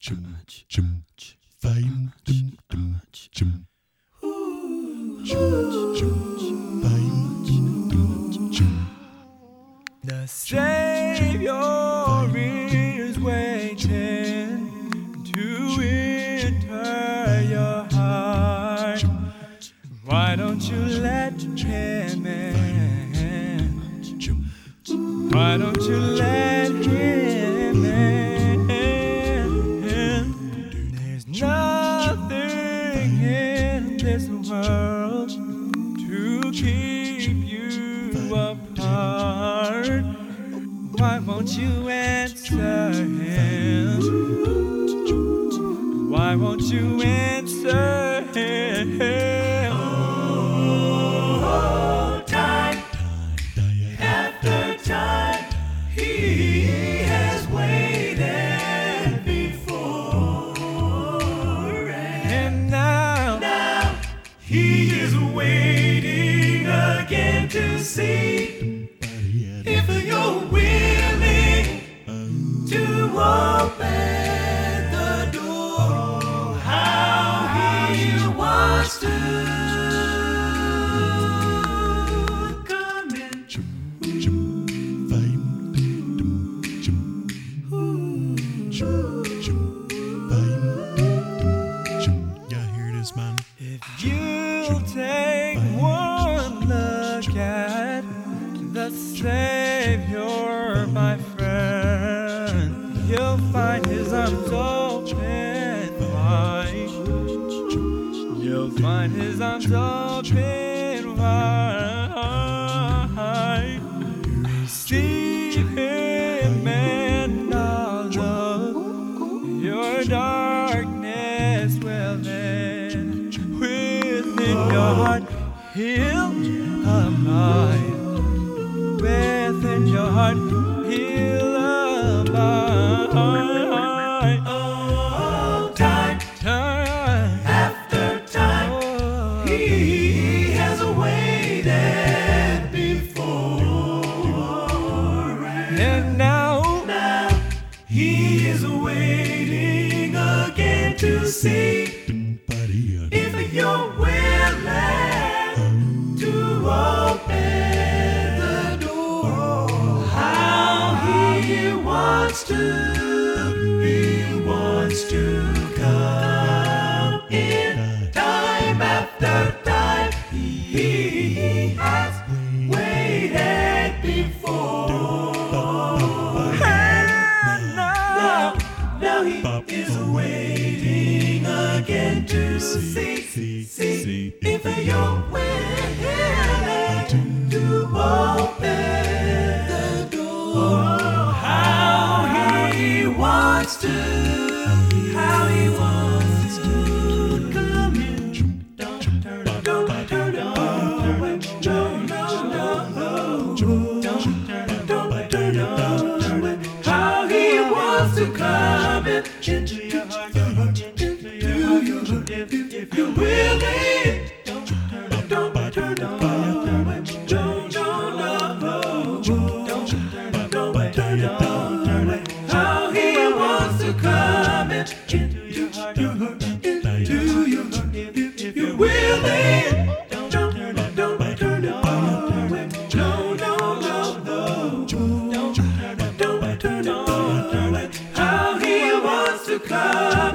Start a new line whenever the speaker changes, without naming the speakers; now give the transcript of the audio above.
The Savior is waiting to enter your heart. Why don't you let him in? Why don't you let him in? There's nothing in this world to keep you apart. Why won't you answer him? Why won't you answer him?
Oh, time after time, he has waited before,
And now
he is waiting again to see if you're willing to open the door. How he wants to come in.
Yeah, here it is, man.
if you take one look at the Savior, my friend, you'll find his arms open wide. You'll find his arms open wide. Receive him and all of your darkness will end within your heart. He'll abide within your heart. He'll abide.
Oh, time after time, he has waited before,
And now
he is waiting again to see if you're willing to open the door. How he wants to come in. Time after time, he has waited before.
and now
Now he is waiting again to see if you're willing to open the door. How he wants to come in. Don't turn away. No. Don't turn away. How he wants to come in into your heart, if you're willing. Don't turn away. No. Don't turn away. How he wants to come in into your heart, if you're willing. Don't turn away. No. Don't turn away. How he wants to come